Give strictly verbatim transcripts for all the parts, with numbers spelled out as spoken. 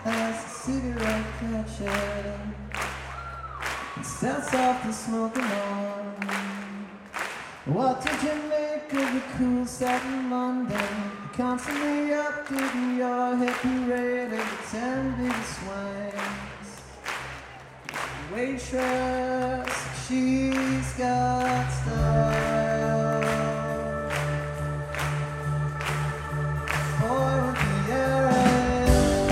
as the cigarette catches and stands off the smoking on. What did you make of the cool Saturn London? Constantly updating your hippie rate every ten big swings. Waitress, she's got style. Boy with the air and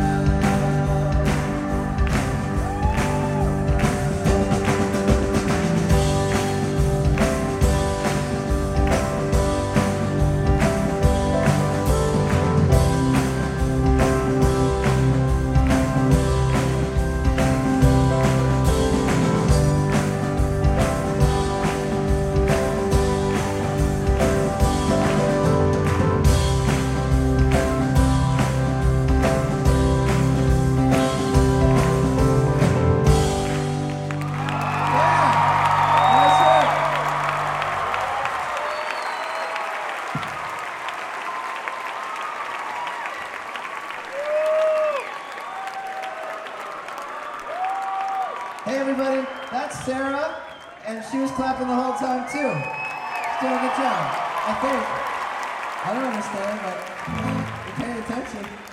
Hey everybody, that's Sarah, and she was clapping the whole time too. She's doing a good job, I think. I don't understand, but you're paying attention.